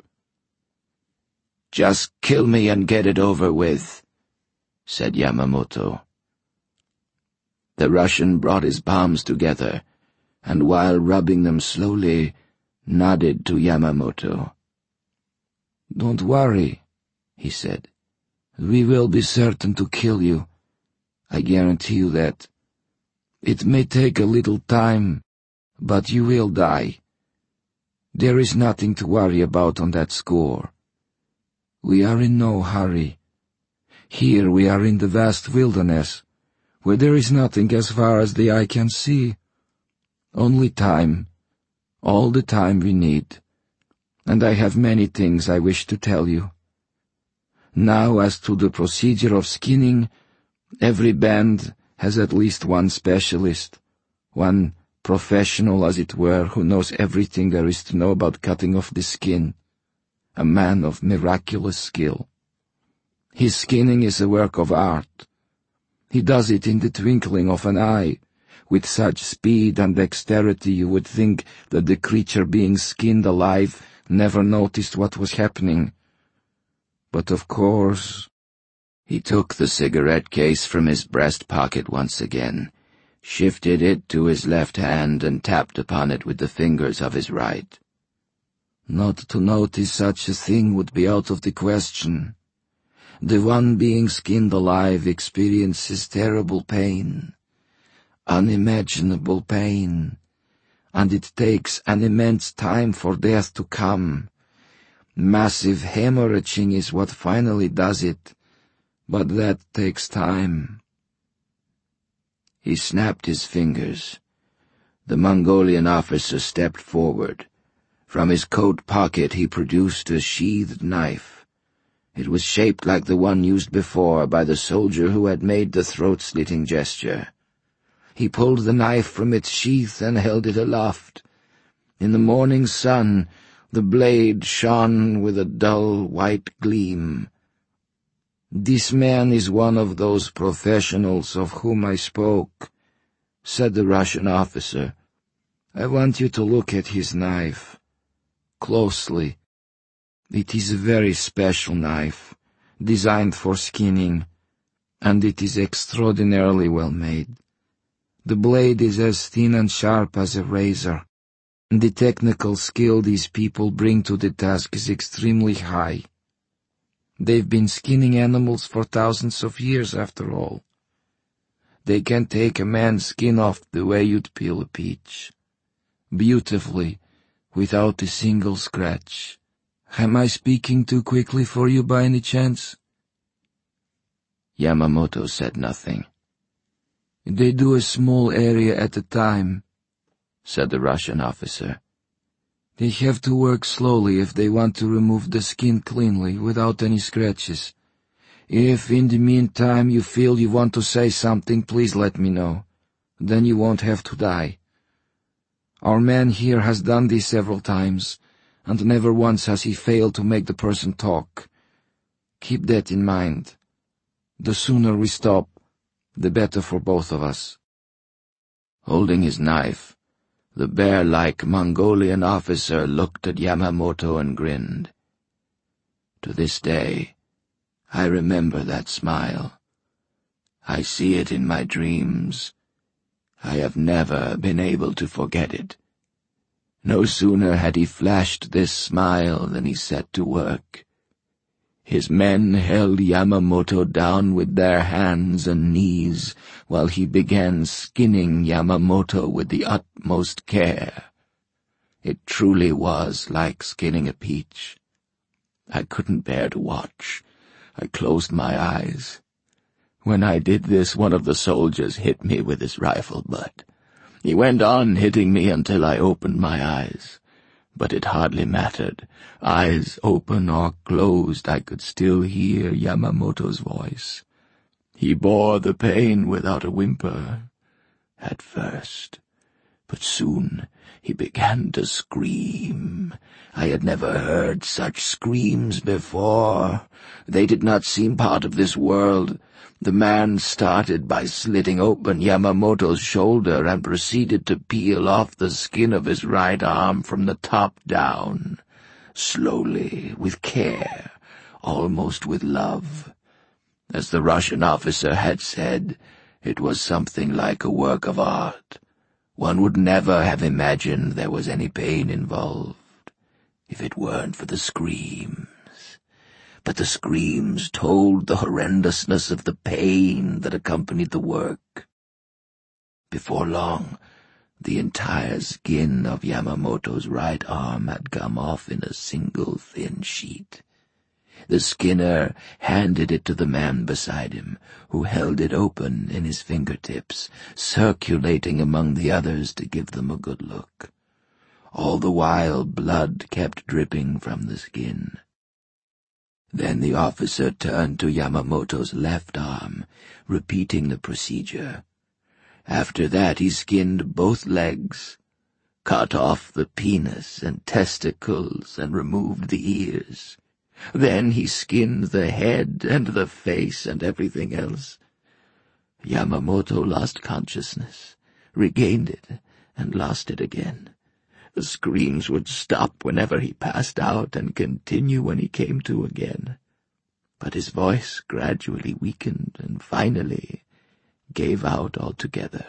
"Just kill me and get it over with," said Yamamoto. The Russian brought his palms together, and while rubbing them slowly, nodded to Yamamoto. "Don't worry," he said. "We will be certain to kill you. I guarantee you that. It may take a little time, but you will die. There is nothing to worry about on that score. We are in no hurry. Here we are in the vast wilderness, where there is nothing as far as the eye can see. Only time, all the time we need, and I have many things I wish to tell you. Now, as to the procedure of skinning, every band has at least one specialist, one professional, as it were, who knows everything there is to know about cutting off the skin, a man of miraculous skill. His skinning is a work of art. He does it in the twinkling of an eye, with such speed and dexterity you would think that the creature being skinned alive never noticed what was happening. But of course—" He took the cigarette case from his breast pocket once again, shifted it to his left hand and tapped upon it with the fingers of his right. "Not to notice such a thing would be out of the question. The one being skinned alive experiences terrible pain, unimaginable pain, and it takes an immense time for death to come. Massive hemorrhaging is what finally does it, but that takes time." He snapped his fingers. The Mongolian officer stepped forward. From his coat pocket he produced a sheathed knife. It was shaped like the one used before by the soldier who had made the throat-slitting gesture. He pulled the knife from its sheath and held it aloft. In the morning sun, the blade shone with a dull white gleam. "This man is one of those professionals of whom I spoke," said the Russian officer. "I want you to look at his knife closely. It is a very special knife, designed for skinning, and it is extraordinarily well made. The blade is as thin and sharp as a razor. The technical skill these people bring to the task is extremely high. They've been skinning animals for thousands of years, after all. They can take a man's skin off the way you'd peel a peach. Beautifully, without a single scratch. Am I speaking too quickly for you by any chance?" Yamamoto said nothing. "They do a small area at a time," said the Russian officer. "They have to work slowly if they want to remove the skin cleanly, without any scratches. If in the meantime you feel you want to say something, please let me know. Then you won't have to die. Our man here has done this several times, and never once has he failed to make the person talk. Keep that in mind. The sooner we stop, the better for both of us." Holding his knife, the bear-like Mongolian officer looked at Yamamoto and grinned. To this day, I remember that smile. I see it in my dreams. I have never been able to forget it. No sooner had he flashed this smile than he set to work. His men held Yamamoto down with their hands and knees while he began skinning Yamamoto with the utmost care. It truly was like skinning a peach. I couldn't bear to watch. I closed my eyes. When I did this, one of the soldiers hit me with his rifle butt. He went on hitting me until I opened my eyes. But it hardly mattered. Eyes open or closed, I could still hear Yamamoto's voice. He bore the pain without a whimper, at first. But soon he began to scream. I had never heard such screams before. They did not seem part of this world. The man started by slitting open Yamamoto's shoulder and proceeded to peel off the skin of his right arm from the top down, slowly, with care, almost with love. As the Russian officer had said, it was something like a work of art. One would never have imagined there was any pain involved, if it weren't for the screams. But the screams told the horrendousness of the pain that accompanied the work. Before long, the entire skin of Yamamoto's right arm had come off in a single thin sheet. The skinner handed it to the man beside him, who held it open in his fingertips, circulating among the others to give them a good look. All the while blood kept dripping from the skin. Then the officer turned to Yamamoto's left arm, repeating the procedure. After that he skinned both legs, cut off the penis and testicles, and removed the ears. Then he skinned the head and the face and everything else. Yamamoto lost consciousness, regained it, and lost it again. The screams would stop whenever he passed out and continue when he came to again. But his voice gradually weakened and finally gave out altogether.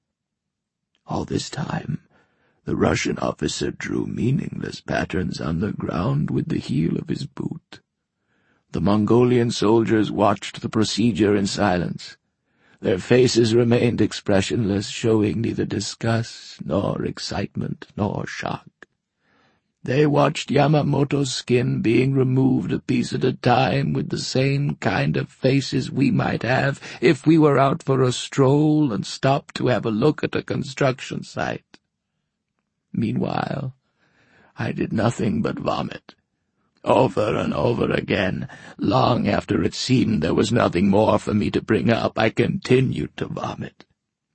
All this time, the Russian officer drew meaningless patterns on the ground with the heel of his boot. The Mongolian soldiers watched the procedure in silence. Their faces remained expressionless, showing neither disgust, nor excitement, nor shock. They watched Yamamoto's skin being removed a piece at a time with the same kind of faces we might have if we were out for a stroll and stopped to have a look at a construction site. Meanwhile, I did nothing but vomit. Over and over again, long after it seemed there was nothing more for me to bring up, I continued to vomit.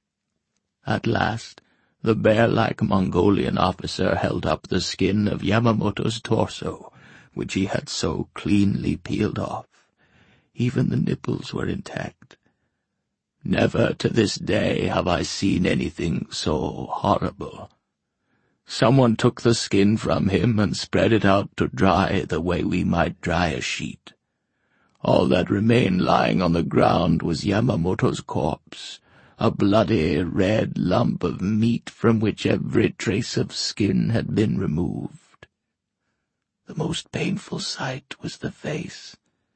At last, the bear-like Mongolian officer held up the skin of Yamamoto's torso, which he had so cleanly peeled off. Even the nipples were intact. Never to this day have I seen anything so horrible. Someone took the skin from him and spread it out to dry the way we might dry a sheet. All that remained lying on the ground was Yamamoto's corpse, a bloody red lump of meat from which every trace of skin had been removed. The most painful sight was the face.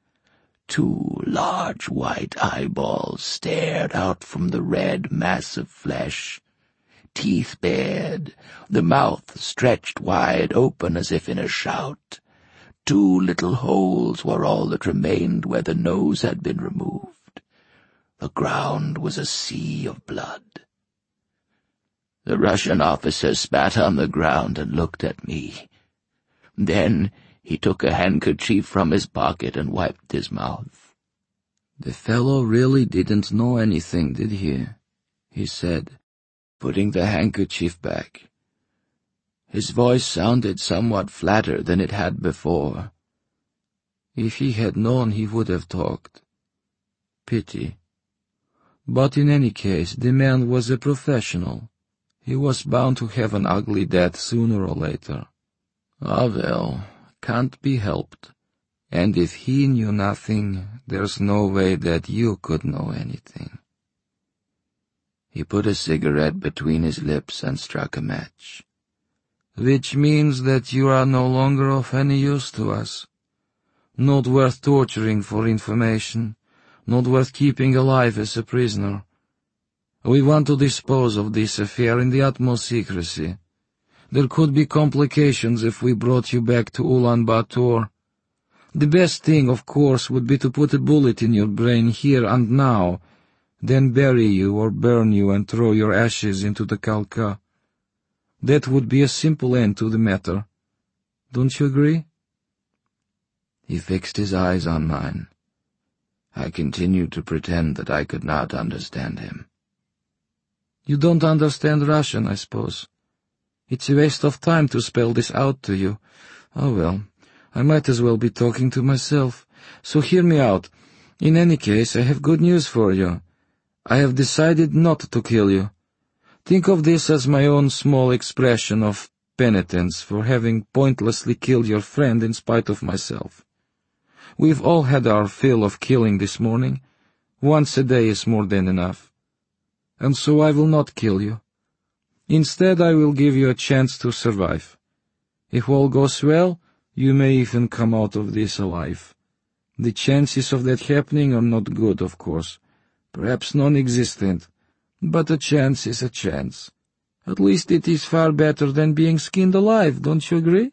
Two large white eyeballs stared out from the red mass of flesh, teeth bared, the mouth stretched wide open as if in a shout. Two little holes were all that remained where the nose had been removed. The ground was a sea of blood. The Russian officer spat on the ground and looked at me. Then he took a handkerchief from his pocket and wiped his mouth. "The fellow really didn't know anything, did he?" he said, putting the handkerchief back. His voice sounded somewhat flatter than it had before. If he had known, he would have talked. Pity. But in any case, the man was a professional. He was bound to have an ugly death sooner or later. Ah well, can't be helped. And if he knew nothing, there's no way that you could know anything. He put a cigarette between his lips and struck a match. "Which means that you are no longer of any use to us. Not worth torturing for information, not worth keeping alive as a prisoner. We want to dispose of this affair in the utmost secrecy. There could be complications if we brought you back to Ulaanbaatar. The best thing, of course, would be to put a bullet in your brain here and now, then bury you or burn you and throw your ashes into the Khalkha. That would be a simple end to the matter. Don't you agree?" He fixed his eyes on mine. I continued to pretend that I could not understand him. "You don't understand Russian, I suppose. It's a waste of time to spell this out to you. Oh well, I might as well be talking to myself. So hear me out. In any case, I have good news for you. I have decided not to kill you. Think of this as my own small expression of penitence for having pointlessly killed your friend in spite of myself. We've all had our fill of killing this morning. Once a day is more than enough. And so I will not kill you. Instead, I will give you a chance to survive. If all goes well, you may even come out of this alive. The chances of that happening are not good, of course. Perhaps non-existent. But a chance is a chance. At least it is far better than being skinned alive, don't you agree?"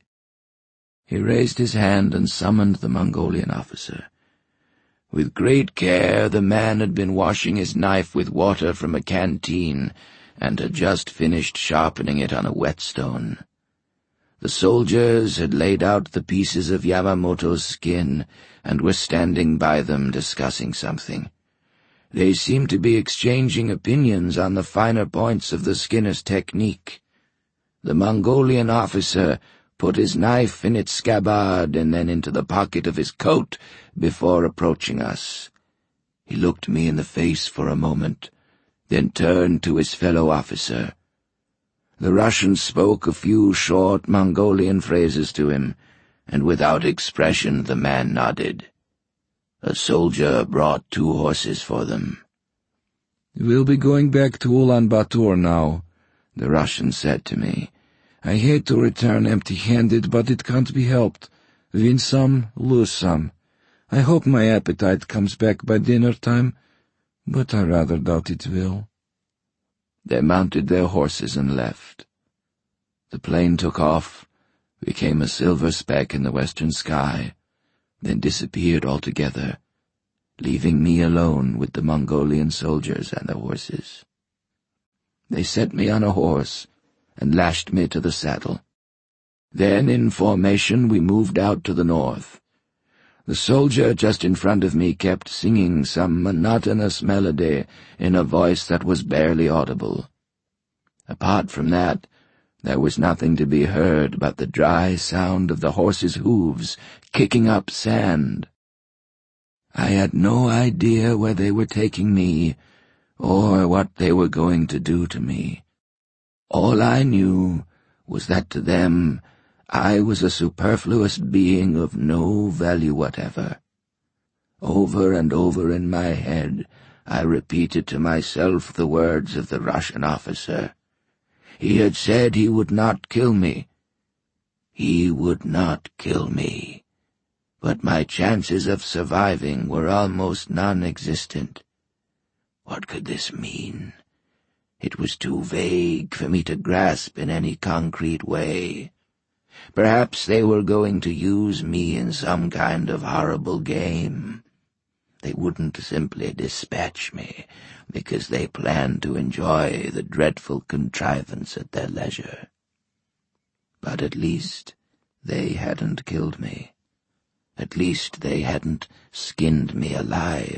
He raised his hand and summoned the Mongolian officer. With great care, the man had been washing his knife with water from a canteen and had just finished sharpening it on a whetstone. The soldiers had laid out the pieces of Yamamoto's skin and were standing by them discussing something. They seemed to be exchanging opinions on the finer points of the skinner's technique. The Mongolian officer put his knife in its scabbard and then into the pocket of his coat before approaching us. He looked me in the face for a moment, then turned to his fellow officer. The Russian spoke a few short Mongolian phrases to him, and without expression the man nodded. A soldier brought two horses for them. "We'll be going back to Ulaanbaatar now," the Russian said to me. "I hate to return empty-handed, but it can't be helped. Win some, lose some. I hope my appetite comes back by dinner time, but I rather doubt it will." They mounted their horses and left. The plane took off, became a silver speck in the western sky, then disappeared altogether, leaving me alone with the Mongolian soldiers and the horses. They set me on a horse and lashed me to the saddle. Then, in formation, we moved out to the north. The soldier just in front of me kept singing some monotonous melody in a voice that was barely audible. Apart from that, there was nothing to be heard but the dry sound of the horses' hooves kicking up sand. I had no idea where they were taking me, or what they were going to do to me. All I knew was that to them I was a superfluous being of no value whatever. Over and over in my head I repeated to myself the words of the Russian officer. He had said he would not kill me. He would not kill me. But my chances of surviving were almost non-existent. What could this mean? It was too vague for me to grasp in any concrete way. Perhaps they were going to use me in some kind of horrible game. They wouldn't simply dispatch me, because they planned to enjoy the dreadful contrivance at their leisure. But at least they hadn't killed me. At least they hadn't skinned me alive.